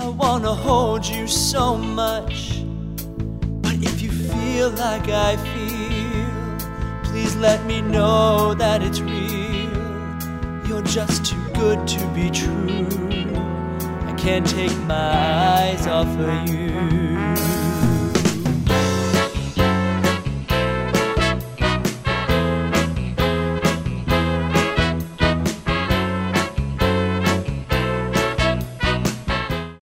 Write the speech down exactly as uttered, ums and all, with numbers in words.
I wanna hold you so much. But if you feel like I feel, please let me know that it's real. You're just too good to be true. I can't take my eyes off of you.